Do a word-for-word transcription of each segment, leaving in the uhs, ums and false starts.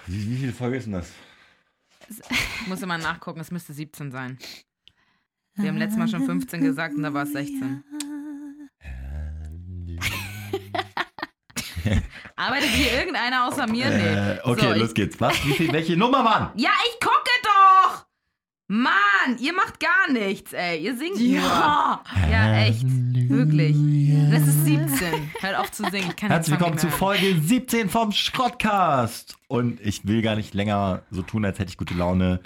Wie, wie viele Folge ist denn das? Ich muss immer nachgucken, es müsste siebzehn sein. Wir haben letztes Mal schon fünfzehn gesagt und da war es sechzehn. Arbeitet hier irgendeiner außer mir? Nee. Äh, okay, so, los ich, geht's. Was? Wie viel, welche Nummer, Mann? Ja, ich gucke doch! Mann, ihr macht gar nichts, ey. Ihr singt Ja. nur. Ja, echt. Wirklich. Das ist siebzehn. Hört auf zu singen. Ich kann Herzlich den Song willkommen nicht zu mehr Folge siebzehn vom Schrottcast. Und ich will gar nicht länger so tun, als hätte ich gute Laune.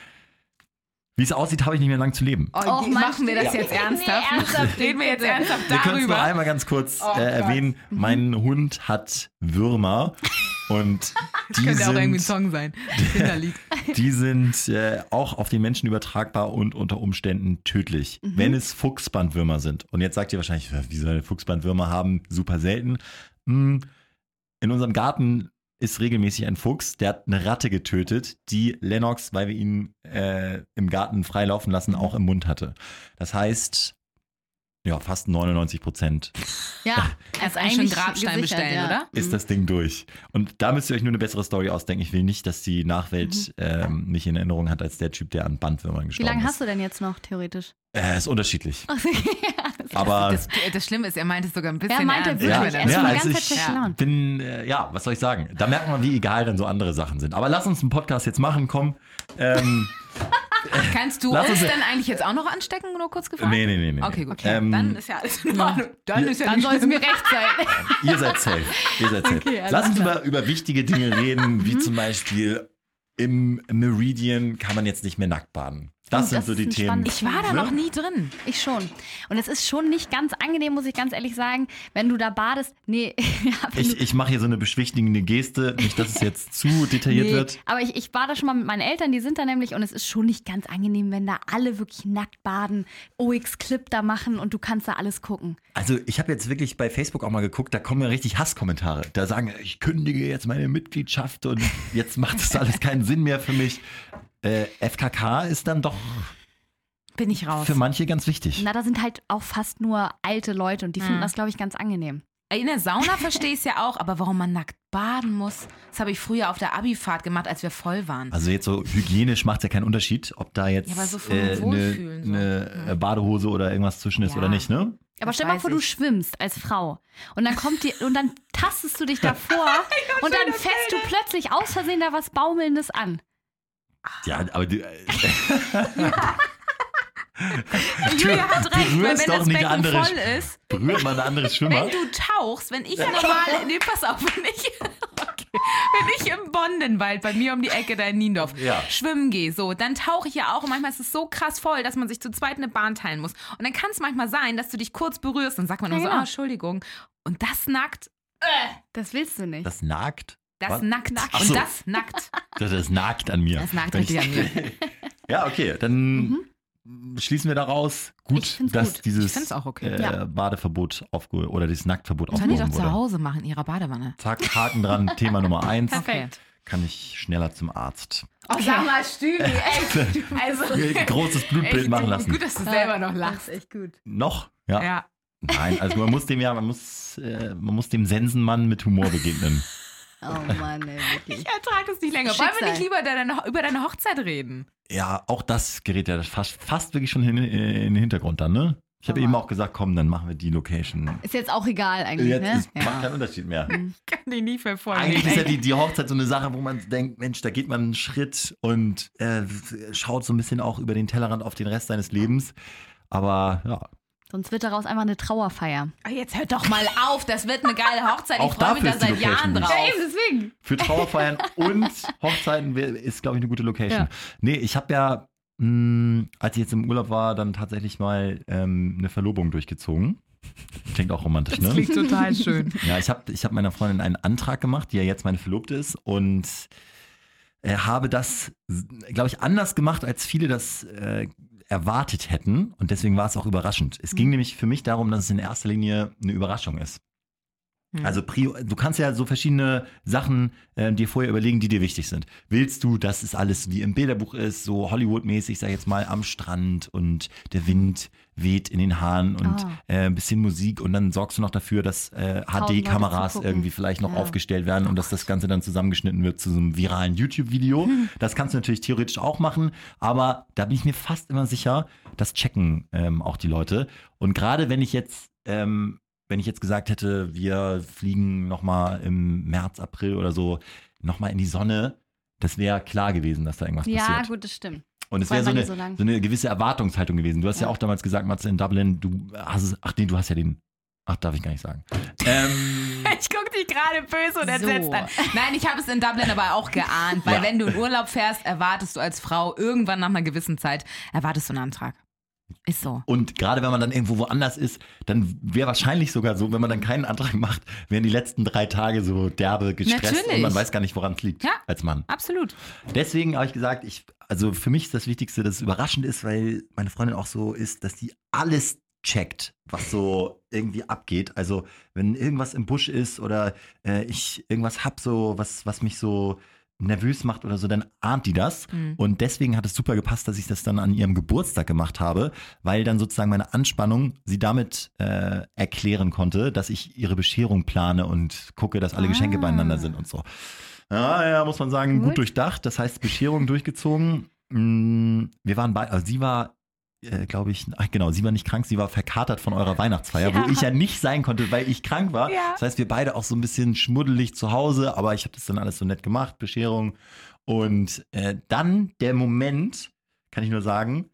Wie es aussieht, habe ich nicht mehr lang zu leben. hören. Oh, Oh, Mann, machen wir das ja. jetzt ernsthaft? Nee, ernsthaft, Reden wir jetzt bitte. ernsthaft Wir können es nur darüber? einmal ganz kurz Oh äh, Gott. erwähnen. Mein Hund hat Würmer und die Könnte auch irgendwie ein sind, Song sein. Kinderlied. die sind äh, auch auf den Menschen übertragbar und unter Umständen tödlich, Mhm. wenn es Fuchsbandwürmer sind. Und jetzt sagt ihr wahrscheinlich, wie soll eine Fuchsbandwürmer haben? Super selten. Hm, in unserem Garten ist regelmäßig ein Fuchs, der hat eine Ratte getötet, die Lennox, weil wir ihn äh, im Garten freilaufen lassen, auch im Mund hatte. Das heißt, ja, fast neunundneunzig Prozent Ja, Erst eigentlich schon Grabstein gesichert, bestellen, ja. oder? ist das Ding durch. Und da müsst ihr euch nur eine bessere Story ausdenken. Ich will nicht, dass die Nachwelt Mhm. ähm, mich in Erinnerung hat als der Typ, der an Bandwürmern Wie gestorben lange ist. hast du denn jetzt noch, theoretisch? Äh, ist unterschiedlich. Ja, Aber Das, das Schlimme ist, er meint es sogar ein bisschen Er meinte ernst. wirklich, ja, er ist ja, schon die also ganze ich Zeit schlecht gelaunt. bin, äh, ja, was soll ich sagen? Da merkt man, wie egal dann so andere Sachen sind. Aber lass uns einen Podcast jetzt machen, komm. Ähm, Kannst du Lass uns uns- denn eigentlich jetzt auch noch anstecken, nur kurz gefragt? nee, nee, nee, nee. Okay, gut. Ähm, Dann ist ja alles in Ordnung. Dann ist ja Dann nicht soll es schlimm. mir recht sein. Ihr seid safe. Ihr seid safe. Okay, alles Lass uns klar. über, über wichtige Dinge reden, wie zum Beispiel im Meridian kann man jetzt nicht mehr nackt baden. Das Oh, sind das so ist die ein Themen. spannendes Ich war da Ne? noch nie drin. Ich schon. Und es ist schon nicht ganz angenehm, muss ich ganz ehrlich sagen, wenn du da badest. Nee, ja, wenn Ich, du, ich mache hier so eine beschwichtigende Geste, nicht, dass es jetzt zu detailliert nee, wird. aber ich, ich war da schon mal mit meinen Eltern, die sind da nämlich und es ist schon nicht ganz angenehm, wenn da alle wirklich nackt baden, O X-Clip da machen und du kannst da alles gucken. Also ich habe jetzt wirklich bei Facebook auch mal geguckt, da kommen ja richtig Hasskommentare. Da sagen, ich kündige jetzt meine Mitgliedschaft und jetzt macht das alles keinen Sinn mehr für mich. Äh, F K K ist dann doch Bin ich raus. für manche ganz wichtig. Na, da sind halt auch fast nur alte Leute und die finden Mhm. das, glaube ich, ganz angenehm. In der Sauna verstehe ich es ja auch, aber warum man nackt baden muss, das habe ich früher auf der Abifahrt gemacht, als wir voll waren. Also jetzt so hygienisch macht es ja keinen Unterschied, ob da jetzt Ja, aber so vom äh, eine, Wohlfühlen so. eine Ja. äh, Badehose oder irgendwas zwischen ist Ja. oder nicht, ne? Aber Das stell mal weiß vor, du ich. schwimmst als Frau und dann kommt die und dann tastest du dich davor und dann fässt du plötzlich aus Versehen da was Baumelndes an. Ja, aber du, äh, Julia hat recht, weil berührst wenn doch das nicht Becken andere- voll ist, berührt man ein anderes Schwimmer? wenn du tauchst, wenn ich normal, nee, pass auf, wenn ich, okay, wenn ich im Bondenwald bei mir um die Ecke da in Niendorf Ja. schwimmen gehe, so, dann tauche ich ja auch und manchmal ist es so krass voll, dass man sich zu zweit eine Bahn teilen muss. Und dann kann es manchmal sein, dass du dich kurz berührst und sagt man nur Ja, so, genau. ah, Entschuldigung. Und das nackt, Das willst du nicht. Das nagt? das Was? nackt Ach und so. das nackt. Das, das nagt an mir. Das nagt Wenn richtig ich- an mir. Ja, okay, dann schließen wir daraus, gut, Ich find's dass gut. dieses Ich find's auch okay. äh, Ja. Badeverbot aufgehoben oder dieses Nacktverbot Das können die doch aufgehoben zu wurde. Hause machen, in ihrer Badewanne. Zack, Haken dran, Thema Nummer eins. Okay. Kann ich schneller zum Arzt. Oh, sag mal, Stübi, ey. Also, Großes Blutbild echt, machen lassen. Gut, dass du selber noch lachst. echt gut. Noch? Ja. Ja. Nein, also man muss dem ja, man muss, äh, man muss dem Sensenmann mit Humor begegnen. Oh Mann, ey, wirklich. Ich ertrage es nicht länger. Schicksal. Wollen wir nicht lieber deine, über deine Hochzeit reden? Ja, auch das gerät ja fast, fast wirklich schon in, in den Hintergrund dann, ne? Ich habe Aber- eben auch gesagt, komm, dann machen wir die Location. Ist jetzt auch egal eigentlich, Jetzt ne? ist, macht keinen Unterschied mehr. Ich kann die nie verfolgen. Eigentlich ist ja Ey. die, die Hochzeit so eine Sache, wo man denkt, Mensch, da geht man einen Schritt und äh, schaut so ein bisschen auch über den Tellerrand auf den Rest seines Lebens. Aber ja, Sonst wird daraus einfach eine Trauerfeier. Ah, jetzt hört doch mal auf, das wird eine geile Hochzeit. Auch Ich freue mich dafür da ist die seit Location Jahren gut. drauf. Ja, eben, deswegen. für Trauerfeiern und Hochzeiten wär- ist, glaube ich, eine gute Location. Ja. Nee, ich habe ja, mh, als ich jetzt im Urlaub war, dann tatsächlich mal ähm, eine Verlobung durchgezogen. Klingt auch romantisch, ne? klingt total schön. Ja, ich habe ich hab meiner Freundin einen Antrag gemacht, die ja jetzt meine Verlobte ist und äh, habe das, glaube ich, anders gemacht, als viele das äh, erwartet hätten und deswegen war es auch überraschend. Es ging nämlich für mich darum, dass es in erster Linie eine Überraschung ist. Hm. Also Prio, du kannst ja so verschiedene Sachen äh, dir vorher überlegen, die dir wichtig sind. Willst du, dass es alles wie im Bilderbuch ist, so Hollywood-mäßig, sag ich jetzt mal, am Strand und der Wind weht in den Haaren und Oh. äh, ein bisschen Musik und dann sorgst du noch dafür, dass äh, H Tausend Leute D-Kameras zugucken. irgendwie vielleicht noch Ja. aufgestellt werden und dass das Ganze dann zusammengeschnitten wird zu so einem viralen YouTube-Video. Hm. Das kannst du natürlich theoretisch auch machen, aber da bin ich mir fast immer sicher, das checken ähm, auch die Leute. Und gerade wenn ich jetzt ähm, wenn ich jetzt gesagt hätte, wir fliegen nochmal im März, April oder so nochmal in die Sonne, das wäre klar gewesen, dass da irgendwas Ja, passiert. gut, das stimmt. Und es Vor wäre so allem, eine, weil die so lang- so eine gewisse Erwartungshaltung gewesen. Du hast ja, Ja. auch damals gesagt, Matze, in Dublin, du hast es, ach nee, du hast ja den, ach, darf ich gar nicht sagen. ähm, Ich gucke dich gerade böse und So. entsetzt an. Nein, ich habe es in Dublin aber auch geahnt, weil Ja. wenn du in Urlaub fährst, erwartest du als Frau irgendwann nach einer gewissen Zeit, erwartest du einen Antrag. Ist so. Und gerade wenn man dann irgendwo woanders ist, dann wäre wahrscheinlich sogar so, wenn man dann keinen Antrag macht, wären die letzten drei Tage so derbe gestresst Natürlich. und man weiß gar nicht, woran es liegt Ja. als Mann. Absolut. Deswegen habe ich gesagt, ich, also für mich ist das Wichtigste, dass es überraschend ist, weil meine Freundin auch so ist, dass die alles checkt, was so irgendwie abgeht. Also wenn irgendwas im Busch ist oder äh, ich irgendwas hab, so was, was mich so nervös macht oder so, dann ahnt die das. Mhm. Und deswegen hat es super gepasst, dass ich das dann an ihrem Geburtstag gemacht habe, weil dann sozusagen meine Anspannung sie damit äh, erklären konnte, dass ich ihre Bescherung plane und gucke, dass alle Ah. Geschenke beieinander sind und so. Ja, ja, muss man sagen, gut Gut. durchdacht. Das heißt, Bescherung durchgezogen. Mm, Wir waren bei, also sie war, äh, glaube ich, ach genau, sie war nicht krank, sie war verkatert von eurer Weihnachtsfeier, Ja. wo ich ja nicht sein konnte, weil ich krank war. Ja. Das heißt, wir beide auch so ein bisschen schmuddelig zu Hause, aber ich habe das dann alles so nett gemacht, Bescherung. Und äh, dann der Moment, kann ich nur sagen,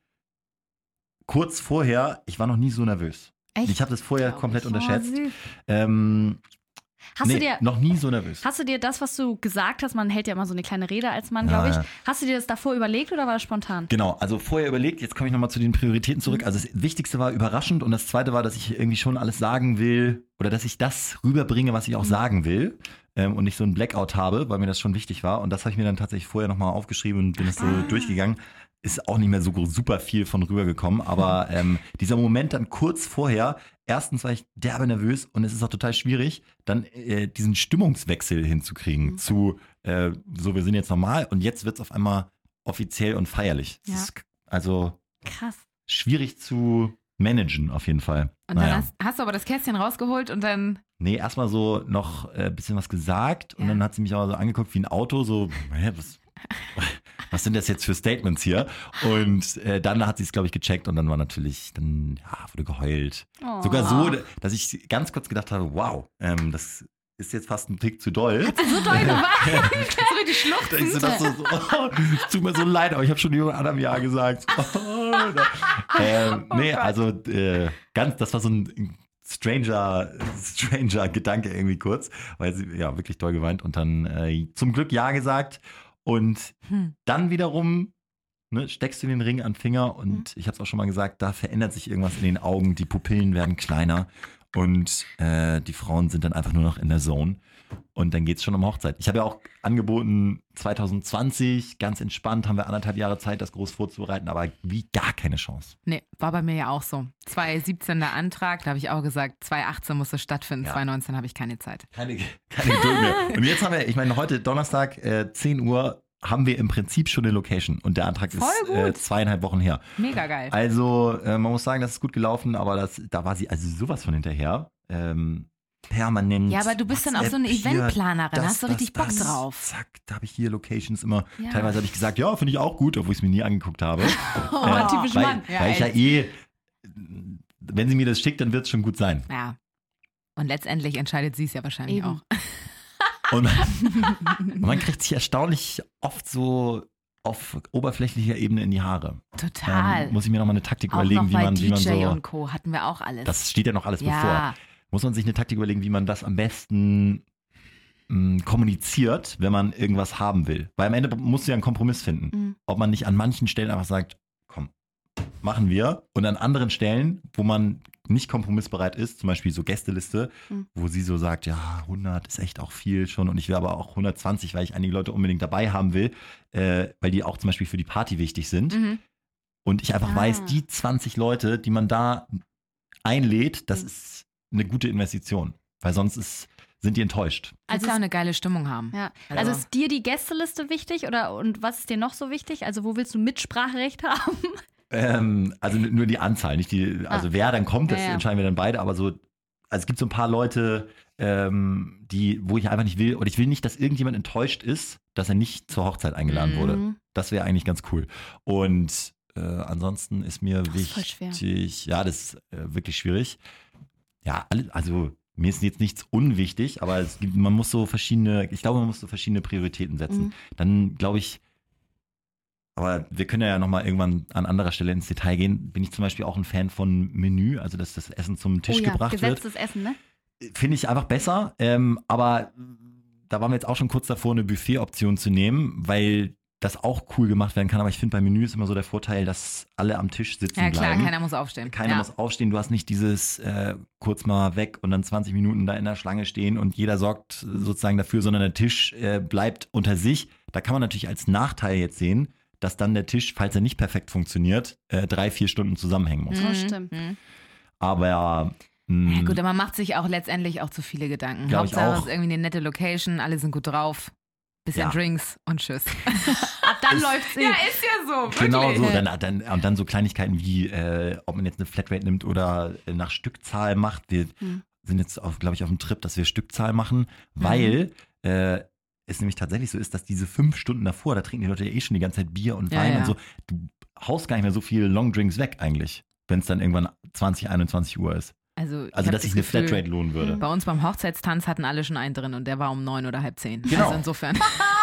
kurz vorher, ich war noch nie so nervös. Echt? Ich habe das vorher Glaub komplett ich. unterschätzt. Oh, süß. ähm, Hast nee, du dir noch nie so nervös. Hast du dir das, was du gesagt hast, man hält ja immer so eine kleine Rede als Mann, glaube ich. Ja, ja. Hast du dir das davor überlegt oder war das spontan? Genau, also vorher überlegt, jetzt komme ich nochmal zu den Prioritäten zurück. Also das Wichtigste war überraschend und das Zweite war, dass ich irgendwie schon alles sagen will oder dass ich das rüberbringe, was ich auch sagen will ähm, und nicht so ein Blackout habe, weil mir das schon wichtig war. Und das habe ich mir dann tatsächlich vorher nochmal aufgeschrieben und bin das so Ah. durchgegangen. Ist auch nicht mehr so super viel von rübergekommen, aber ähm, dieser Moment dann kurz vorher, erstens war ich derbe nervös und es ist auch total schwierig, dann äh, diesen Stimmungswechsel hinzukriegen Mhm. zu, äh, so wir sind jetzt normal und jetzt wird es auf einmal offiziell und feierlich. Das Ja. ist also Krass. schwierig zu managen auf jeden Fall. Und naja. dann hast, hast du aber das Kästchen rausgeholt und dann. Nee, erstmal so noch ein äh, bisschen was gesagt und Ja. dann hat sie mich aber so angeguckt wie ein Auto, so, hä, was, was sind das jetzt für Statements hier? Und äh, dann hat sie es, glaube ich, gecheckt und dann war natürlich, dann ja, wurde geheult. Oh. Sogar so, dass ich ganz kurz gedacht habe, wow, ähm, das ist jetzt fast ein Tick zu doll. So doll geweint. So richtig Da ich so, das so, so, oh, es tut mir so leid, aber ich habe schon über einem Jahr gesagt. Oh, da. ähm, Oh nee, Gott. also äh, ganz, das war so ein stranger, stranger Gedanke irgendwie kurz, weil sie ja wirklich doll geweint und dann äh, zum Glück Ja gesagt und Hm. dann wiederum ne, steckst du den Ring an den Finger und ich habe es auch schon mal gesagt, da verändert sich irgendwas in den Augen, die Pupillen werden kleiner und äh, die Frauen sind dann einfach nur noch in der Zone. Und dann geht es schon um Hochzeit. Ich habe ja auch angeboten, zwanzig zwanzig, ganz entspannt, haben wir anderthalb Jahre Zeit, das groß vorzubereiten, aber wie gar keine Chance. Nee, war bei mir ja auch so. zwanzig siebzehn der Antrag, da habe ich auch gesagt, zwanzig achtzehn muss es stattfinden, Ja. zwanzig neunzehn habe ich keine Zeit. Keine, keine Geduld mehr. Und jetzt haben wir, ich meine, heute Donnerstag, äh, zehn Uhr, haben wir im Prinzip schon eine Location und der Antrag Voll ist gut. äh, zweieinhalb Wochen her. Mega geil. Also äh, man muss sagen, das ist gut gelaufen, aber das, da war sie also sowas von hinterher. Ähm, permanent. Ja, aber du bist dann auch so eine WhatsApp hier, Eventplanerin, das, hast du richtig das, Bock das. drauf. Zack, da habe ich hier Locations immer. Ja. Teilweise habe ich gesagt, ja, finde ich auch gut, obwohl ich es mir nie angeguckt habe. Oh, Äh, typisch weil, Mann. Ja, weil ich ja echt. eh, wenn sie mir das schickt, dann wird es schon gut sein. Ja. Und letztendlich entscheidet sie es ja wahrscheinlich Eben. auch. Und und man kriegt sich erstaunlich oft so auf oberflächlicher Ebene in die Haare. Total. Ähm, muss ich mir nochmal eine Taktik auch überlegen, noch wie bei man, D wie man J so. und Co. hatten wir auch alles. Das steht ja noch alles bevor. ja. Muss man sich eine Taktik überlegen, wie man das am besten mh, kommuniziert, wenn man irgendwas haben will. Weil am Ende musst du ja einen Kompromiss finden. Mhm. Ob man nicht an manchen Stellen einfach sagt, komm, machen wir. Und an anderen Stellen, wo man nicht kompromissbereit ist, zum Beispiel so Gästeliste, Mhm. wo sie so sagt, ja, hundert ist echt auch viel schon und ich will aber auch hundertzwanzig, weil ich einige Leute unbedingt dabei haben will, äh, weil die auch zum Beispiel für die Party wichtig sind. Mhm. Und ich einfach Ah. weiß, die zwanzig Leute, die man da einlädt, das Mhm. ist eine gute Investition. Weil sonst ist sind die enttäuscht. Also auch eine geile Stimmung haben. Ja. Also- Also ist dir die Gästeliste wichtig oder und was ist dir noch so wichtig? Also wo willst du Mitspracherecht haben? Ähm, also n- nur die Anzahl, nicht die, also wer dann kommt, das Ja, ja. entscheiden wir dann beide, aber so, also es gibt so ein paar Leute, ähm, die, wo ich einfach nicht will, oder ich will nicht, dass irgendjemand enttäuscht ist, dass er nicht zur Hochzeit eingeladen Mhm. wurde. Das wäre eigentlich ganz cool. Und äh, ansonsten ist mir ist voll wichtig, ja, das ist äh, wirklich schwierig. Ja, alle, also mir ist jetzt nichts unwichtig, aber es gibt, man muss so verschiedene, ich glaube, man muss so verschiedene Prioritäten setzen. Mhm. Dann glaube ich, aber wir können ja nochmal irgendwann an anderer Stelle ins Detail gehen. Bin ich zum Beispiel auch ein Fan von Menü, also dass das Essen zum Tisch oh ja, gebracht gesetztes Essen, ne? wird. Finde ich einfach besser. Ähm, aber da waren wir jetzt auch schon kurz davor, eine Buffet-Option zu nehmen, weil das auch cool gemacht werden kann. Aber ich finde, bei Menü ist immer so der Vorteil, dass alle am Tisch sitzen Ja klar, bleiben. keiner muss aufstehen. Keiner ja. muss aufstehen. Du hast nicht dieses äh, kurz mal weg und dann zwanzig Minuten da in der Schlange stehen und jeder sorgt sozusagen dafür, sondern der Tisch äh, bleibt unter sich. Da kann man natürlich als Nachteil jetzt sehen, dass dann der Tisch, falls er nicht perfekt funktioniert, äh, drei, vier Stunden zusammenhängen muss. Das Mhm. stimmt. Mhm. Aber mh, Ja, gut, aber man macht sich auch letztendlich auch zu viele Gedanken. Glaub ich Hauptsache es auch. ist irgendwie eine nette Location, alle sind gut drauf. Bisschen Ja. Drinks und tschüss. Ab dann läuft's eh. ist ja so, wirklich. genau so. Dann, dann, und dann so Kleinigkeiten wie, äh, ob man jetzt eine Flatrate nimmt oder äh, nach Stückzahl macht. Wir Mhm. sind jetzt, glaube ich, auf dem Trip, dass wir Stückzahl machen, weil äh, es nämlich tatsächlich so ist, dass diese fünf Stunden davor, da trinken die Leute ja eh schon die ganze Zeit Bier und Ja, Wein ja. und so. Du haust gar nicht mehr so viele Longdrinks weg eigentlich, wenn es dann irgendwann zwanzig, einundzwanzig Uhr ist. Also, ich Also, hab dass das sich eine Gefühl, Flatrate lohnen würde. Bei uns beim Hochzeitstanz hatten alle schon einen drin und der war um neun oder halb zehn. Genau. Also insofern.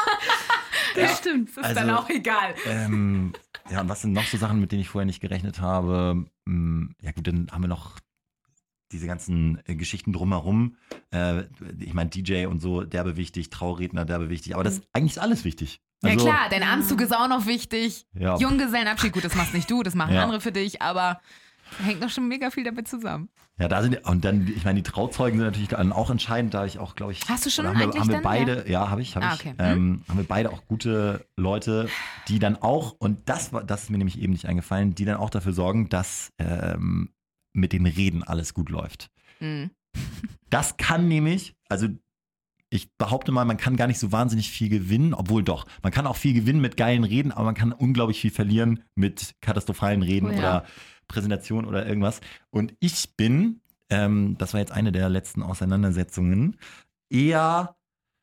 Ja, stimmt. Das ist Also- dann auch egal. Ähm, ja, und was sind noch so Sachen, mit denen ich vorher nicht gerechnet habe? Hm, ja gut, dann haben wir noch diese ganzen äh, Geschichten drumherum. Äh, ich meine, D J und so, derbe wichtig, Trauredner, derbe wichtig. Aber das eigentlich ist alles wichtig. Also, ja klar, dein Anzug ist auch noch wichtig. Ja. Junggesellenabschied, gut, das machst nicht du, das machen Ja. andere für dich, aber hängt doch schon mega viel damit zusammen. Ja, da sind, und dann, ich meine, die Trauzeugen sind natürlich dann auch entscheidend, da ich auch, glaube ich. Hast du schon oder haben wir, eigentlich haben wir dann, beide, ja, habe ich, habe Ah, ich. okay. Ähm, haben wir beide auch gute Leute, die dann auch, und das war, das ist mir nämlich eben nicht eingefallen, die dann auch dafür sorgen, dass ähm, mit den Reden alles gut läuft. Mhm. Das kann nämlich, also ich behaupte mal, man kann gar nicht so wahnsinnig viel gewinnen, obwohl doch, man kann auch viel gewinnen mit geilen Reden, aber man kann unglaublich viel verlieren mit katastrophalen Reden Oh ja. oder Präsentationen oder irgendwas. Und ich bin, ähm, das war jetzt eine der letzten Auseinandersetzungen, eher,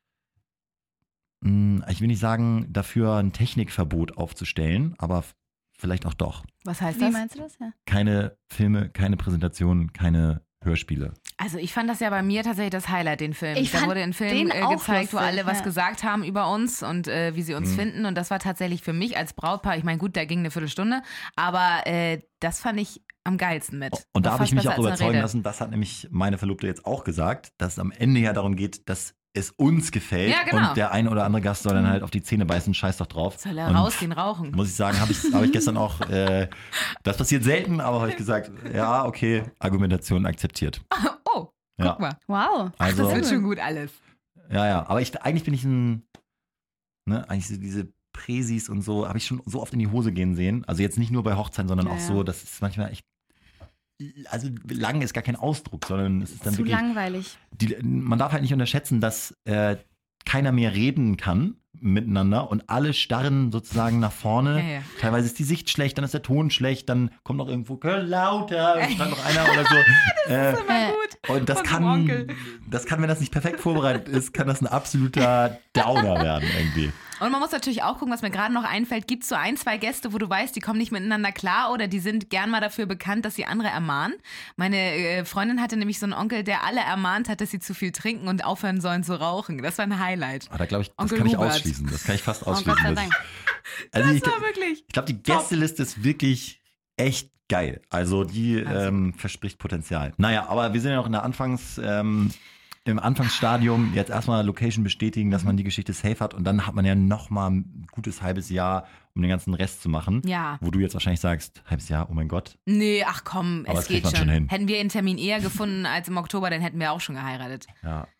mh, ich will nicht sagen, dafür ein Technikverbot aufzustellen, aber f- vielleicht auch doch. Was heißt Wie das? meinst du das? Ja. Keine Filme, keine Präsentationen, keine Hörspiele. Also ich fand das ja bei mir tatsächlich das Highlight, den Film. Ich da fand wurde ein Film den äh, auch gezeigt, wo lustig, alle was ja. gesagt haben über uns und äh, wie sie uns Mhm. finden. Und das war tatsächlich für mich als Brautpaar, ich meine, gut, da ging eine Viertelstunde, aber äh, das fand ich am geilsten mit. Und da War habe ich fast mich besser auch als eine überzeugen Rede. lassen, das hat nämlich meine Verlobte jetzt auch gesagt, dass es am Ende ja darum geht, dass es uns gefällt Ja, genau. und der eine oder andere Gast soll dann halt auf die Zähne beißen, scheiß doch drauf. Soll er Und rausgehen, rauchen? Muss ich sagen, habe ich, hab ich gestern auch, äh, das passiert selten, aber habe ich gesagt, ja, okay, Argumentation akzeptiert. Oh, guck Ja. mal. Wow. Also, Das wird schon gut alles. ja, ja, aber ich, eigentlich bin ich ein, ne, eigentlich so diese Präsis und so, habe ich schon so oft in die Hose gehen sehen. Also jetzt nicht nur bei Hochzeiten, sondern Ja, auch ja. so, das ist manchmal echt, also lang ist gar kein Ausdruck, sondern es ist dann Zu wirklich, langweilig. die, man darf halt nicht unterschätzen, dass äh, keiner mehr reden kann miteinander und alle starren sozusagen nach vorne. Ja, ja. Teilweise ist die Sicht schlecht, dann ist der Ton schlecht, dann kommt noch irgendwo "Köln lauter", stand noch einer oder so. äh, Immer Äh, gut. und das Von kann, dem Onkel. das kann, wenn das nicht perfekt vorbereitet ist, kann das ein absoluter Downer werden irgendwie. Und man muss natürlich auch gucken, was mir gerade noch einfällt. Gibt es so ein, zwei Gäste, wo du weißt, die kommen nicht miteinander klar oder die sind gern mal dafür bekannt, dass sie andere ermahnen? Meine äh, Freundin hatte nämlich so einen Onkel, der alle ermahnt hat, dass sie zu viel trinken und aufhören sollen zu rauchen. Das war ein Highlight. Aber da glaube ich, das Onkel kann ich Hubert. ausschließen. Das kann ich fast Oh ausschließen. Gott sei dass ich- Dank. also ich, Das war wirklich. ich glaube, die Gästeliste ist wirklich echt geil. Also die Also. ähm, verspricht Potenzial. Naja, aber wir sind ja noch in der Anfangs, ähm, im Anfangsstadium. Jetzt erstmal Location bestätigen, dass man die Geschichte safe hat und dann hat man ja noch mal ein gutes halbes Jahr, um den ganzen Rest zu machen. Ja. Wo du jetzt wahrscheinlich sagst, halbes Jahr, oh mein Gott. Nee, ach komm, Aber es das kriegt geht man schon. schon hin. Hätten wir einen Termin eher gefunden als im Oktober, dann hätten wir auch schon geheiratet. Ja.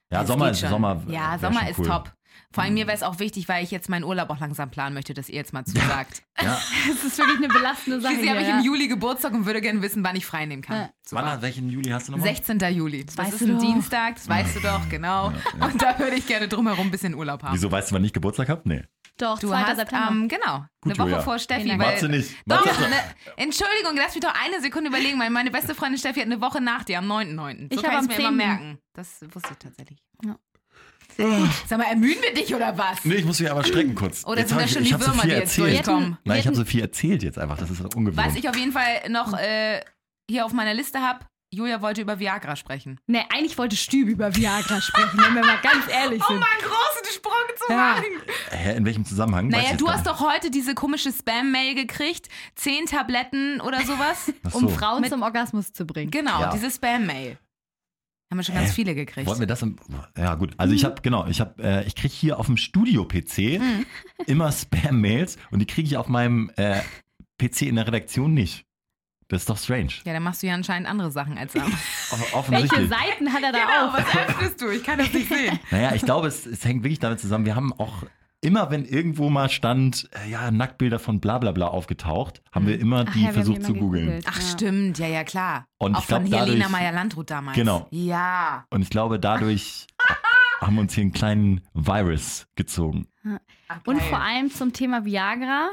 Ja, Das Sommer geht ist schon. Sommer. Ja, wär Sommer schon ist cool. top. Vor allem mir wäre es auch wichtig, weil ich jetzt meinen Urlaub auch langsam planen möchte, dass ihr jetzt mal zusagt. Ja. Das ist wirklich eine belastende Sache. Schließlich habe ich hier, im ja. Juli Geburtstag und würde gerne wissen, wann ich frei nehmen kann. Ja. Super. Wann, welchen Juli hast du nochmal? sechzehnten Juli. Das, weißt ist du ein doch. Dienstag, das weißt du doch, genau. Und da würde ich gerne drumherum ein bisschen Urlaub haben. Wieso weißt du, wann ich Geburtstag habe? Nee. Doch, Du zweiter hast, September. ähm, genau, Gut, eine Woche Julia. vor Steffi. Vielen Dank. Weil, Warte nicht. Doch, Warte. ne, Entschuldigung, lass mich doch eine Sekunde überlegen, weil meine beste Freundin Steffi hat eine Woche nach dir, am neunten neunten So Ich kann hab ich es am mir immer zehnten merken. Das wusste ich tatsächlich. Ja. Sag mal, ermüden wir dich oder was? Nee, ich muss mich aber strecken kurz. Oder Jetzt sind hab das ich, schon ich die hab so Würmer, viel die jetzt erzählt. durchkommen? Nein, ich habe Wir so viel erzählt jetzt einfach. Das ist ungewohnt. Was ich auf jeden Fall noch äh, hier auf meiner Liste habe, Julia wollte über Viagra sprechen. Nee, eigentlich wollte Stüb über Viagra sprechen, wenn wir mal ganz ehrlich sind. Um einen großen Sprung zu Ja. machen. Hä, in welchem Zusammenhang? Weiß Naja, ich jetzt du gar hast doch heute diese komische Spam-Mail gekriegt. Zehn Tabletten oder sowas. nicht. Ach Um so. Frauen Mit- zum Orgasmus zu bringen. Genau, Ja. diese Spam-Mail. Haben wir schon ganz Hä? viele gekriegt. Wollen wir das im, ja gut, also ich habe genau, ich habe äh, ich kriege hier auf dem Studio-P C Mhm. immer Spam-Mails und die kriege ich auf meinem äh, P C in der Redaktion nicht. Das ist doch strange. Ja, dann machst du ja anscheinend andere Sachen als am. Off- Welche Offensichtlich. Seiten hat er da Genau, auf? was öffnest du? Ich kann das nicht sehen. Naja, ich glaube, es, es hängt wirklich damit zusammen. Wir haben auch immer, wenn irgendwo mal stand, äh, ja, Nacktbilder von bla bla bla aufgetaucht, haben wir immer Ach die ja, wir haben versucht die zu immer googeln. gegoogelt. Ach, Ja. stimmt, ja, ja, klar. Und Auch ich glaub, von Helena dadurch- Meyer-Landrut damals. Genau. Ja. Und ich glaube, dadurch haben wir uns hier einen kleinen Virus gezogen. Ach, Und geil. vor allem zum Thema Viagra.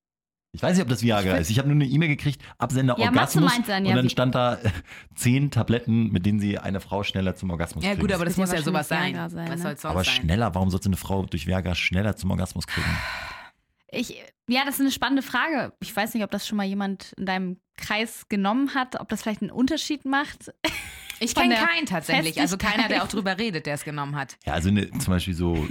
Ich weiß nicht, ob das Viagra ist. Ich habe nur eine E-Mail gekriegt, Absender Ja, Matze Orgasmus. meint dann, und ja, dann wie- stand da äh, zehn Tabletten, mit denen sie eine Frau schneller zum Orgasmus Ja, kriegen. gut, aber das wird muss ja ja sowas sein. wahrscheinlich Viagra sein, Was ne? soll's sonst aber sein? schneller, warum sollte eine Frau durch Viagra schneller zum Orgasmus kriegen? Ich, ja, das ist eine spannende Frage. Ich weiß nicht, ob das schon mal jemand in deinem Kreis genommen hat, ob das vielleicht einen Unterschied macht. Ich Von kenne der keinen tatsächlich. Also keiner, der auch Festigkeit. drüber redet, der es genommen hat. Ja, also ne, zum Beispiel so,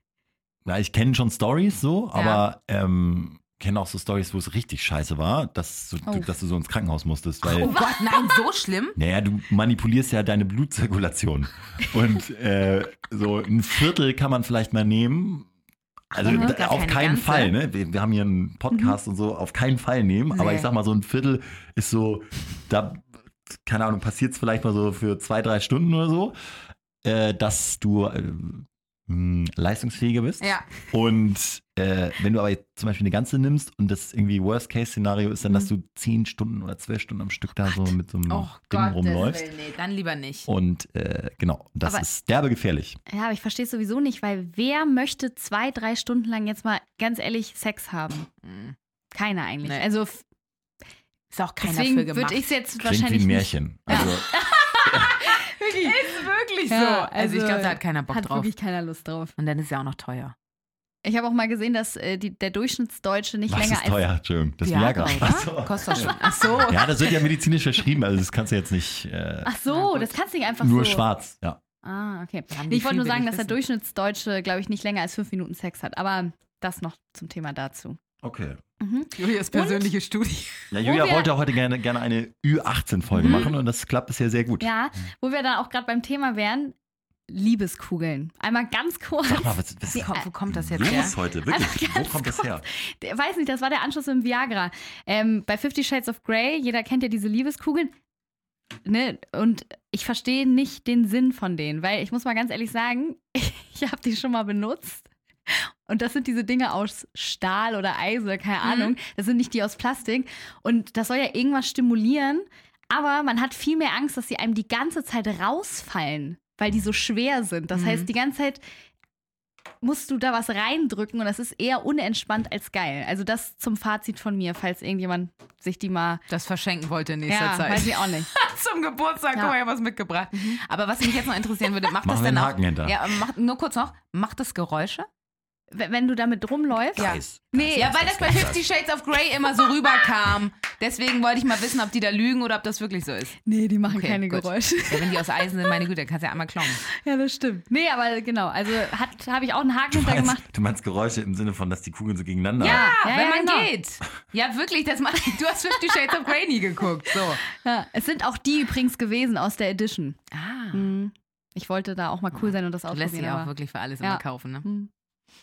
na, ich kenne schon Stories so, aber ähm, kenne auch so Stories, wo es richtig scheiße war, dass, so, Oh. dass du so ins Krankenhaus musstest. Weil, Oh Gott, nein, so schlimm? naja, du manipulierst ja deine Blutzirkulation. Und äh, so ein Viertel kann man vielleicht mal nehmen. Also Mhm, da, gar auf keine keinen ganze. Fall, ne? Wir, wir haben hier einen Podcast und so, auf keinen Fall nehmen. Aber Nee. ich sag mal, so ein Viertel ist so, da, keine Ahnung, passiert es vielleicht mal so für zwei, drei Stunden oder so, äh, dass du äh, mh, leistungsfähiger bist. Ja. Und äh, wenn du aber jetzt zum Beispiel eine ganze nimmst und das irgendwie Worst-Case-Szenario ist dann, dass du zehn Stunden oder zwölf Stunden am Stück da so mit so einem Oh Ding Gott, rumläufst. nee, dann lieber nicht. Und äh, genau, das Aber- ist derbe gefährlich. Ja, aber ich verstehe es sowieso nicht, weil wer möchte zwei, drei Stunden lang jetzt mal ganz ehrlich Sex haben? Mhm. Keiner eigentlich. Nee. Also f- Ist auch keiner deswegen für gemacht. würde ich es jetzt Klingt wahrscheinlich wie ein nicht. Märchen. Also, Wirklich. Ist wirklich Ja, so. Also, ich also glaube, da hat keiner Bock Hat drauf. wirklich keiner Lust drauf. Und dann ist ja auch noch teuer. Ich habe auch mal gesehen, dass äh, die, der Durchschnittsdeutsche nicht was länger ist teuer? Entschuldigung, das Viagra. oder? Ach so. Kostet doch schon. Ach so. Ja, das wird ja medizinisch verschrieben, also das kannst du jetzt nicht äh, als. Ach Na so, gut. das kannst du nicht einfach nur so. schwarz. Ja. Ah, okay. Haben Nee, die ich wollte viel, nur will sagen, ich dass der wissen. Durchschnittsdeutsche, glaube ich, nicht länger als fünf Minuten Sex hat. Aber das noch zum Thema dazu. Okay. Mhm. Julias persönliche Studie. Ja, Wo Julia wir- wollte heute gerne, gerne eine Ü achtzehn Folge Mhm. machen und das klappt bisher sehr gut. Ja, wo wir dann auch gerade beim Thema wären, Liebeskugeln. Einmal ganz kurz. Sag mal, was, was Wo, ist ko- wo kommt das jetzt her? los heute? Wirklich? Einfach Wo ganz kommt das kurz. her? Der- Weiß nicht, das war der Anschluss im Viagra. Ähm, bei Fifty Shades of Grey, jeder kennt ja diese Liebeskugeln. Ne? Und ich verstehe nicht den Sinn von denen, weil ich muss mal ganz ehrlich sagen, ich habe die schon mal benutzt. Und das sind diese Dinge aus Stahl oder Eis oder keine Ahnung. Das sind nicht die aus Plastik. Und das soll ja irgendwas stimulieren. Aber man hat viel mehr Angst, dass sie einem die ganze Zeit rausfallen, weil die so schwer sind. Das Mhm. heißt, die ganze Zeit musst du da was reindrücken und das ist eher unentspannt als geil. Also das zum Fazit von mir, falls irgendjemand sich die mal... Das verschenken wollte in nächster Ja, Zeit. weiß ich auch nicht. Zum Geburtstag, Ja. guck mal, ich habe was mitgebracht. Aber was mich jetzt noch interessieren würde, macht Machen das wir denn einen auch... Haken hinter. Ja, macht, nur kurz noch, macht das Geräusche? W- Wenn du damit rumläufst... Ja. Eis. Nee, Ja, weil das bei Fifty Shades of Grey immer so rüberkam. Deswegen wollte ich mal wissen, ob die da lügen oder ob das wirklich so ist. nee, die machen Okay, keine gut. Geräusche. Ja, wenn die aus Eisen sind, meine Güte, dann kannst du ja einmal kloppen. Ja, das stimmt. Nee, aber genau, also habe ich auch einen Haken Du hinter meinst, gemacht. du meinst Geräusche im Sinne von, dass die Kugeln so gegeneinander... Ja, Ja, wenn ja, man genau. geht. Ja, wirklich, das macht, du hast Fifty Shades of Grey nie geguckt. So. Ja, es sind auch die übrigens gewesen aus der Edition. Ah. Mhm. Ich wollte da auch mal cool sein und das Du lässt ausprobieren. sie auch aber- wirklich für alles Ja. immer kaufen, ne? Mhm.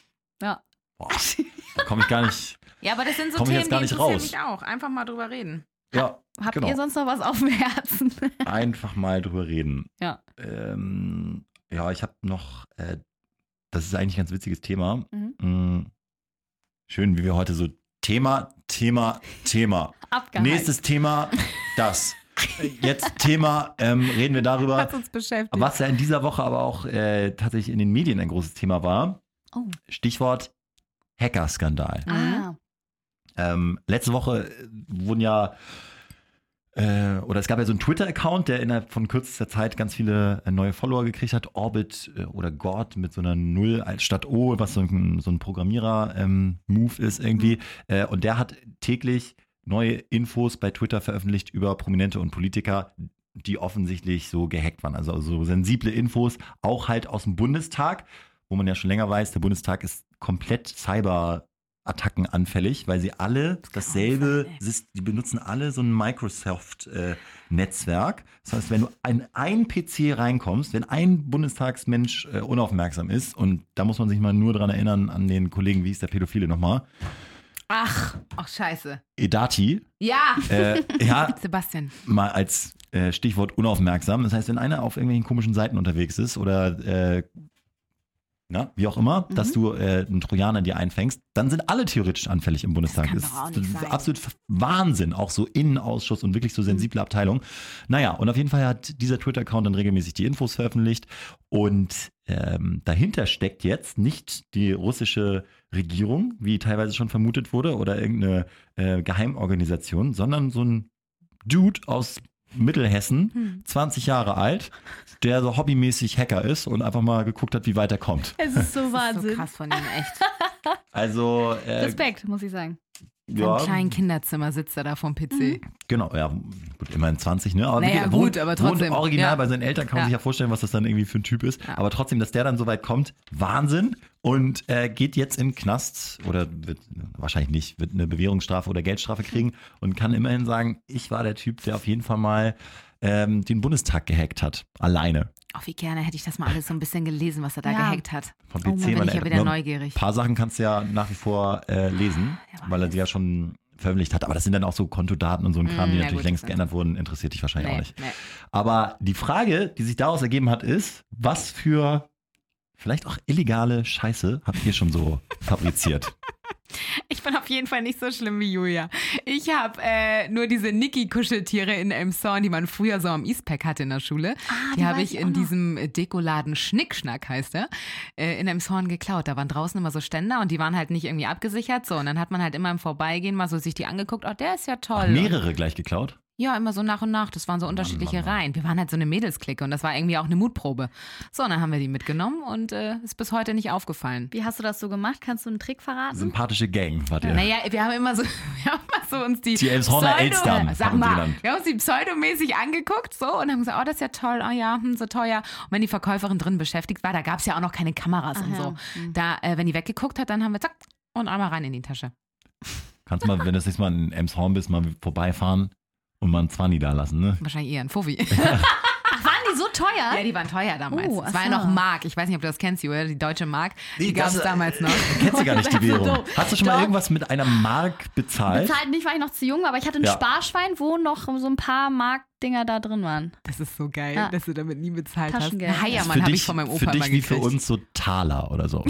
Ja. Boah, da komme ich gar nicht... Ja, aber das sind so Komm ich Themen, jetzt gar die nicht interessieren raus. mich auch. Einfach mal drüber reden. Ja, Habt genau. ihr sonst noch was auf dem Herzen? Einfach mal drüber reden. Ja. Ähm, Ja, ich habe noch, äh, das ist eigentlich ein ganz witziges Thema. Mhm. Mm, schön, wie wir heute so Thema, Thema, Thema. Abgehakt. Nächstes Thema, das. Jetzt Thema, ähm, reden wir darüber, Hat uns beschäftigt. was ja in dieser Woche aber auch äh, tatsächlich in den Medien ein großes Thema war. Oh. Stichwort Hackerskandal. Ah. Ähm, letzte Woche wurden ja, äh, oder es gab ja so einen Twitter-Account, der innerhalb von kürzester Zeit ganz viele äh, neue Follower gekriegt hat. Orbit äh, oder God mit so einer Null als statt O, was so ein, so ein Programmierer-Move ist irgendwie. Äh, und der hat täglich neue Infos bei Twitter veröffentlicht über Prominente und Politiker, die offensichtlich so gehackt waren. Also so sensible Infos, auch halt aus dem Bundestag, wo man ja schon länger weiß, der Bundestag ist komplett Cyber-Attacken anfällig, weil sie alle dasselbe, die benutzen alle so ein Microsoft-Netzwerk. Das heißt, wenn du in ein P C reinkommst, wenn ein Bundestagsmensch äh, unaufmerksam ist, und da muss man sich mal nur dran erinnern an den Kollegen, wie ist der Pädophile nochmal? Ach, ach scheiße. Edati. Ja. Äh, ja, Sebastian. mal als äh, Stichwort unaufmerksam. Das heißt, wenn einer auf irgendwelchen komischen Seiten unterwegs ist oder äh, na, wie auch immer, Mhm. dass du äh, einen Trojaner dir einfängst, dann sind alle theoretisch anfällig im Bundestag. kann Das doch auch ist, nicht das ist sein. absolut Wahnsinn, auch so Innenausschuss und wirklich so sensible Abteilung. Naja, und auf jeden Fall hat dieser Twitter-Account dann regelmäßig die Infos veröffentlicht und ähm, dahinter steckt jetzt nicht die russische Regierung, wie teilweise schon vermutet wurde, oder irgendeine äh, Geheimorganisation, sondern so ein Dude aus Mittelhessen, Hm. zwanzig Jahre alt, der so hobbymäßig Hacker ist und einfach mal geguckt hat, wie weit er kommt. Es ist so Das ist Wahnsinn. so krass von ihm, echt. Also, äh, Respekt, muss ich sagen. In ja, einem kleinen Kinderzimmer sitzt er da vorm P C. genau, ja, gut, immerhin zwanzig, ne? Aber Naja, wie- gut, wohnt, aber wohnt trotzdem, original ja. bei seinen Eltern, kann man Ja. sich ja vorstellen, was das dann irgendwie für ein Typ ist. Ja. Aber trotzdem, dass der dann so weit kommt, Wahnsinn. Und äh, geht jetzt in den Knast oder wird wahrscheinlich nicht, wird eine Bewährungsstrafe oder Geldstrafe kriegen und kann immerhin sagen, ich war der Typ, der auf jeden Fall mal ähm, den Bundestag gehackt hat. Alleine. Ach, wie gerne hätte ich das mal alles so ein bisschen gelesen, was er da Ja. gehackt hat. Vom Oh P C. Mann, Bin meine ich ja Eltern- wieder Nur neugierig. Ein paar Sachen kannst du ja nach wie vor äh, lesen, Ja, weil er sie ja schon veröffentlicht hat. Aber das sind dann auch so Kontodaten und so ein Kram, Mm, die ja natürlich gut, längst das- geändert wurden. Interessiert dich wahrscheinlich auch Nee, nicht. nee. Aber die Frage, die sich daraus ergeben hat, ist, was für vielleicht auch illegale Scheiße habt ihr schon so fabriziert? Ich bin auf jeden Fall nicht so schlimm wie Julia. Ich habe äh, nur diese Niki-Kuscheltiere in Elmshorn, die man früher so am Eastpack hatte in der Schule. Ah, die die habe weiß ich ich in auch noch. diesem Dekoladen Schnickschnack, heißt der, äh, in Elmshorn geklaut. Da waren draußen immer so Ständer und die waren halt nicht irgendwie abgesichert. So, und dann hat man halt immer im Vorbeigehen mal so sich die angeguckt. Oh, der ist ja toll. Mehrere gleich geklaut? Ja, immer so nach und nach. Das waren so unterschiedliche Mann, Mann. Reihen. Wir waren halt so eine Mädelsklicke und das war irgendwie auch eine Mutprobe. So, und dann haben wir die mitgenommen und äh, ist bis heute nicht aufgefallen. Wie hast du das so gemacht? Kannst du einen Trick verraten? Sympathische Gang wart ihr. Naja, wir haben immer so, wir haben immer so uns die, Die Elmshorner Pseudo- Elstern Sag haben sie mal, genannt. wir haben uns die pseudomäßig angeguckt so und haben gesagt, oh, das ist ja toll, oh ja, hm, so teuer. Und wenn die Verkäuferin drin beschäftigt war, da gab es ja auch noch keine Kameras Ach und ja. so. Hm. Da, äh, wenn die weggeguckt hat, dann haben wir zack und einmal rein in die Tasche. Kannst du mal, wenn du das nächste Mal in Elmshorn bist, mal vorbeifahren und mal einen Zwanni da lassen, ne? Wahrscheinlich eher ein Fuffi. Ach, waren die so teuer? Ja, die waren teuer damals. Oh, Es ach war ja so. noch Mark. Ich weiß nicht, ob du das kennst, Julia, die deutsche Mark. Die Nee, gab es das- damals noch. Kennst du gar nicht die Das ist so Währung? doof. Hast du schon mal Doch. irgendwas mit einer Mark bezahlt? Bezahlt nicht, war ich noch zu jung, aber ich hatte ein Ja. Sparschwein, wo noch so ein paar Markdinger da drin waren. Das ist so geil, Ja. dass du damit nie bezahlt hast. Taschengeld. Ein Das ist Heiermann für habe dich, ich von meinem für Opa dich immer wie für gekriegt. uns so Taler oder so. Das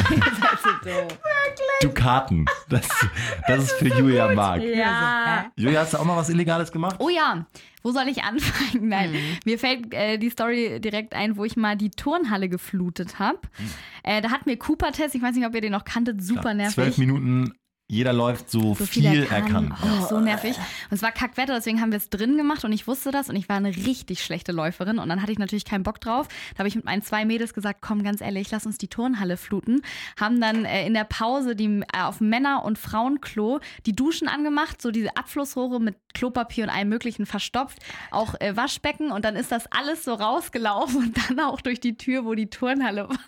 ist so. Dukaten. Das, das ist für Julia Mark. Ja. Julia, hast du auch mal was Illegales gemacht? Oh ja, wo soll ich anfangen? Nein, Mhm. mir fällt äh, die Story direkt ein, wo ich mal die Turnhalle geflutet habe. Äh, da hatten wir Cooper-Test, ich weiß nicht, ob ihr den noch kanntet, super Ja, nervig. Zwölf Minuten, jeder läuft so, so viel, er kann. Oh, so nervig. Und es war Kackwetter, deswegen haben wir es drin gemacht und ich wusste das und ich war eine richtig schlechte Läuferin und dann hatte ich natürlich keinen Bock drauf. Da habe ich mit meinen zwei Mädels gesagt, komm, ganz ehrlich, lass uns die Turnhalle fluten. Haben dann äh, in der Pause die, äh, auf Männer- und Frauenklo die Duschen angemacht, so diese Abflussrohre mit Klopapier und allem möglichen verstopft, auch äh, Waschbecken und dann ist das alles so rausgelaufen und dann auch durch die Tür, wo die Turnhalle war.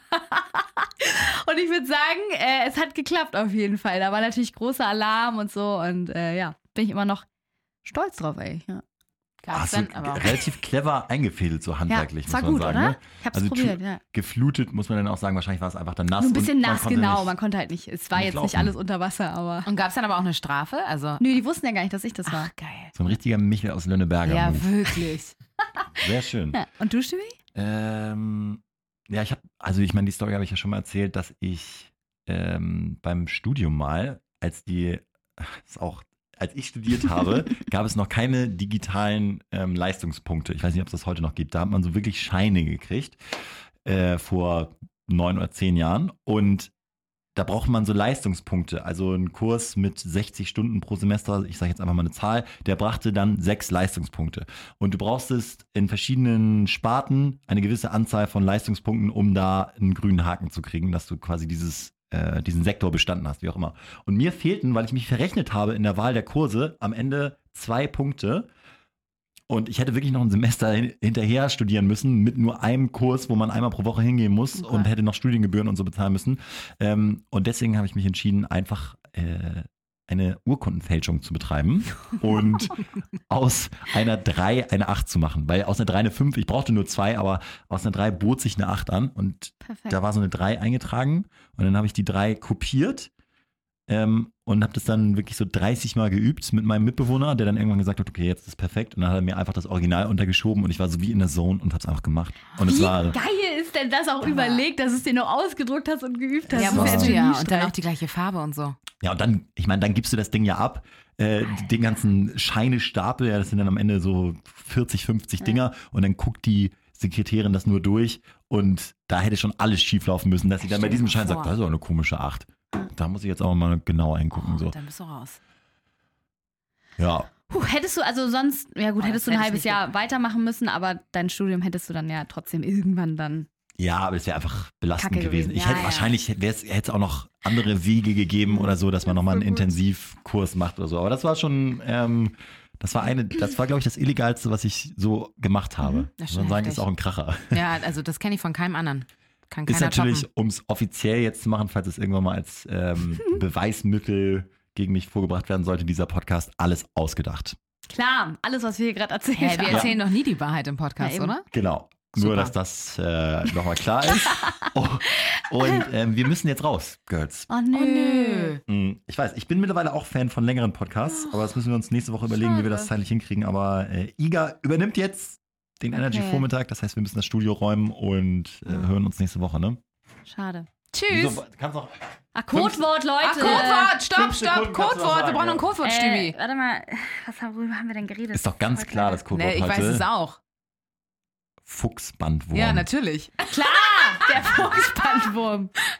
Und ich würde sagen, äh, es hat geklappt auf jeden Fall. Da war natürlich großer Alarm und so und äh, ja, bin ich immer noch stolz drauf, ey. Ja, Hast Gab's du dann, aber auch. relativ clever eingefädelt, so ja handwerklich, es war muss man gut, sagen. oder? Ne? Ich hab's Also probiert, tu- ja. Geflutet, muss man dann auch sagen, wahrscheinlich war es einfach dann nass. Nur ein bisschen und man nass, konnte genau. nicht- Man konnte halt nicht, es war nicht jetzt laufen. nicht alles unter Wasser, aber. Und gab es dann aber auch eine Strafe? Also, Nö, die wussten ja gar nicht, dass ich das war. ach, geil. So ein richtiger Michel aus Lönneberger. Ja, Move. wirklich. Sehr schön. Ja. Und du, Stevie? Ähm, Ja, ich habe, also ich meine, die Story habe ich ja schon mal erzählt, dass ich ähm, beim Studium mal, als die, ist auch, als ich studiert habe, gab es noch keine digitalen ähm, Leistungspunkte. Ich weiß nicht, ob es das heute noch gibt. Da hat man so wirklich Scheine gekriegt äh, vor neun oder zehn Jahren und da braucht man so Leistungspunkte. Also ein Kurs mit sechzig Stunden pro Semester, ich sage jetzt einfach mal eine Zahl, der brachte dann sechs Leistungspunkte. Und du brauchst es in verschiedenen Sparten eine gewisse Anzahl von Leistungspunkten, um da einen grünen Haken zu kriegen, dass du quasi dieses, äh, diesen Sektor bestanden hast, wie auch immer. Und mir fehlten, weil ich mich verrechnet habe in der Wahl der Kurse, am Ende zwei Punkte. Und ich hätte wirklich noch ein Semester hin- hinterher studieren müssen mit nur einem Kurs, wo man einmal pro Woche hingehen muss Okay. und hätte noch Studiengebühren und so bezahlen müssen. Ähm, und deswegen habe ich mich entschieden, einfach äh, eine Urkundenfälschung zu betreiben und aus einer drei eine acht zu machen. Weil aus einer drei eine fünf, ich brauchte nur zwei, aber aus einer drei bot sich eine acht an. Und Perfekt. da war so eine drei eingetragen. Und dann habe ich die drei kopiert. Ähm, und habe das dann wirklich so dreißig Mal geübt mit meinem Mitbewohner, der dann irgendwann gesagt hat, okay, jetzt ist perfekt. Und dann hat er mir einfach das Original untergeschoben und ich war so wie in der Zone und habe es einfach gemacht. Und es Wie war, geil ist denn das auch überlegt, dass du es dir nur ausgedruckt hast und geübt hast? Ja, Das ist musst ein du ja. Und Geniestreich. dann auch die gleiche Farbe und so. ja, und dann, ich meine, dann gibst du das Ding ja ab, äh, den ganzen Scheinestapel, ja, das sind dann am Ende so vierzig, fünfzig Dinger und dann guckt die Sekretärin das nur durch und da hätte schon alles schief laufen müssen, dass sie dann bei Stell diesem dir Schein vor. sagt, das ist doch eine komische acht. Da muss ich jetzt auch mal genau eingucken. Oh, So. Dann bist du raus. Ja, Puh, hättest du also sonst, ja gut, Oh, hättest das du ein hätte ich halbes nicht Jahr gemacht. weitermachen müssen, aber dein Studium hättest du dann ja trotzdem irgendwann dann. Ja, aber es wäre einfach belastend Kacke gewesen. gewesen. Ich Ja, hätte ja. wahrscheinlich hätte es auch noch andere Wege gegeben oder so, dass man nochmal einen so gut. Intensivkurs macht oder so. Aber das war schon, ähm, das war eine, das war, glaube ich, das Illegalste, was ich so gemacht habe. Mhm. Das ist Muss man schon sagen, heftig. ist auch ein Kracher. Ja, also das kenne ich von keinem anderen. Kann Ist keiner natürlich, toppen. um es offiziell jetzt zu machen, falls es irgendwann mal als ähm, Beweismittel gegen mich vorgebracht werden sollte, dieser Podcast, alles ausgedacht. Klar, alles, was wir hier gerade erzählt Hä, wir haben. erzählen doch nie die Wahrheit im Podcast, Ja, eben. oder? Genau. Super. Nur, dass das äh, nochmal klar ist. Oh, und ähm, wir müssen jetzt raus, Girls. Oh nö. Oh nö. Mm, Ich weiß, ich bin mittlerweile auch Fan von längeren Podcasts, aber das müssen wir uns nächste Woche überlegen, wie wir das schade. zeitlich hinkriegen. Aber äh, Iga übernimmt jetzt den Okay. Energy-Vormittag, das heißt, wir müssen das Studio räumen und äh, hören uns nächste Woche, ne? Schade. Tschüss. Wieso, kannst noch, Ah, Codewort, Leute. Ach, Codewort, stopp, fünf Sekunden stopp, kannst du noch Codewort, wir sagen, brauchen noch ein ja. Codewort, Äh, Stübi. warte mal, was, worüber haben wir denn geredet? ist doch ganz Heute klar, leider- das Codewort Nee, ich heute. weiß es auch. Fuchsbandwurm. Ja, natürlich. Klar, der Fuchsbandwurm.